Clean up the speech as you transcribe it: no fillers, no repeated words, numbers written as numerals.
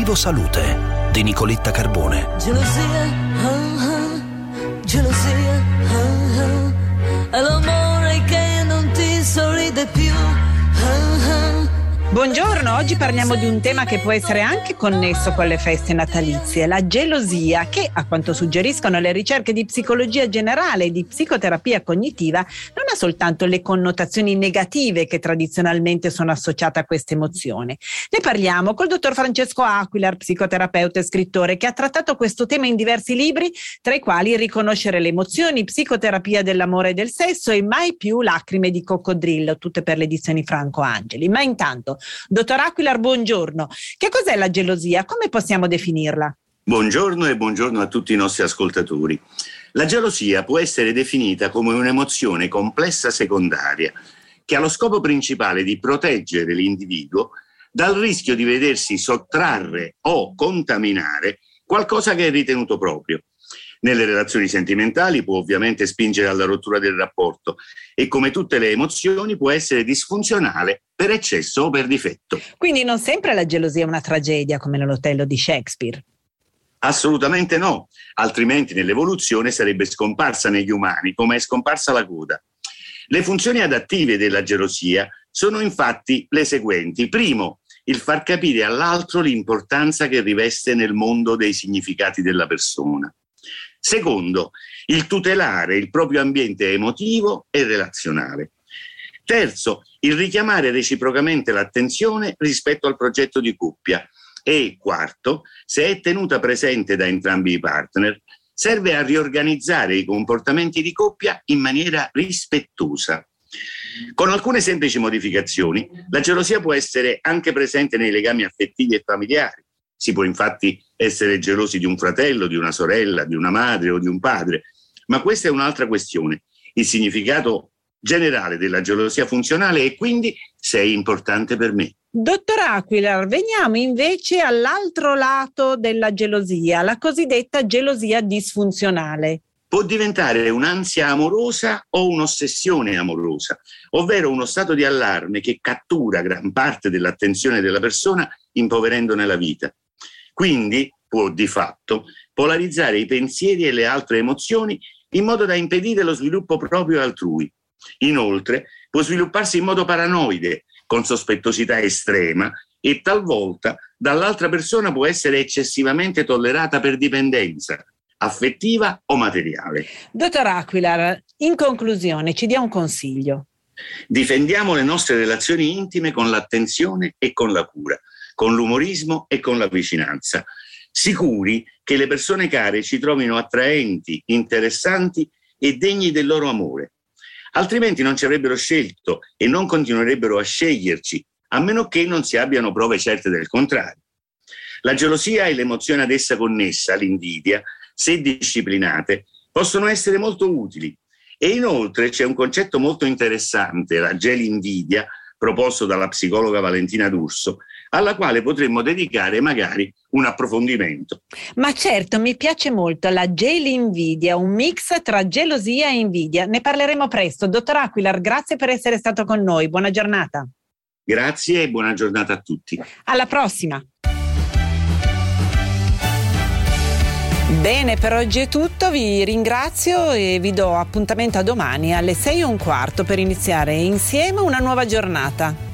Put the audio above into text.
Vivo Salute di Nicoletta Carbone. Gelosia, gelosia, è l'amore che non ti sorride più. Buongiorno, oggi parliamo di un tema che può essere anche connesso con le feste natalizie, la gelosia, che, a quanto suggeriscono le ricerche di psicologia generale e di psicoterapia cognitiva, non ha soltanto le connotazioni negative che tradizionalmente sono associate a questa emozione. Ne parliamo col dottor Francesco Aquilar, psicoterapeuta e scrittore, che ha trattato questo tema in diversi libri, tra i quali Riconoscere le emozioni, Psicoterapia dell'amore e del sesso e Mai più lacrime di coccodrillo, tutte per le edizioni Franco Angeli. Ma intanto, dottor Aquilar, buongiorno. Che cos'è la gelosia? Come possiamo definirla? Buongiorno e buongiorno a tutti i nostri ascoltatori. La gelosia può essere definita come un'emozione complessa secondaria che ha lo scopo principale di proteggere l'individuo dal rischio di vedersi sottrarre o contaminare qualcosa che è ritenuto proprio. Nelle relazioni sentimentali può ovviamente spingere alla rottura del rapporto e, come tutte le emozioni, può essere disfunzionale per eccesso o per difetto. Quindi non sempre la gelosia è una tragedia come nell'Otello di Shakespeare? Assolutamente no, altrimenti nell'evoluzione sarebbe scomparsa negli umani come è scomparsa la coda. Le funzioni adattive della gelosia sono infatti le seguenti. Primo, il far capire all'altro l'importanza che riveste nel mondo dei significati della persona. Secondo, il tutelare il proprio ambiente emotivo e relazionale. Terzo, il richiamare reciprocamente l'attenzione rispetto al progetto di coppia. E quarto, se è tenuta presente da entrambi i partner, serve a riorganizzare i comportamenti di coppia in maniera rispettosa. Con alcune semplici modificazioni, la gelosia può essere anche presente nei legami affettivi e familiari. Si può infatti essere gelosi di un fratello, di una sorella, di una madre o di un padre, ma questa è un'altra questione. Il significato generale della gelosia funzionale è quindi se è importante per me. Dottor Aquilar, veniamo invece all'altro lato della gelosia, la cosiddetta gelosia disfunzionale. Può diventare un'ansia amorosa o un'ossessione amorosa, ovvero uno stato di allarme che cattura gran parte dell'attenzione della persona, impoverendone la vita. Quindi può di fatto polarizzare i pensieri e le altre emozioni in modo da impedire lo sviluppo proprio altrui. Inoltre può svilupparsi in modo paranoide, con sospettosità estrema, e talvolta dall'altra persona può essere eccessivamente tollerata per dipendenza affettiva o materiale. Dottor Aquilar, in conclusione ci dia un consiglio. Difendiamo le nostre relazioni intime con l'attenzione e con la cura, con l'umorismo e con la vicinanza, sicuri che le persone care ci trovino attraenti, interessanti e degni del loro amore. Altrimenti non ci avrebbero scelto e non continuerebbero a sceglierci, a meno che non si abbiano prove certe del contrario. La gelosia e l'emozione ad essa connessa, l'invidia, se disciplinate, possono essere molto utili. E inoltre c'è un concetto molto interessante, la gelinvidia, proposto dalla psicologa Valentina D'Urso, alla quale potremmo dedicare magari un approfondimento. Ma certo, mi piace molto la gelinvidia, un mix tra gelosia e invidia. Ne parleremo presto. Dottor Aquilar, grazie per essere stato con noi. Buona giornata. Grazie e buona giornata a tutti. Alla prossima. Bene, per oggi è tutto, vi ringrazio e vi do appuntamento a domani alle 6:15 per iniziare insieme una nuova giornata.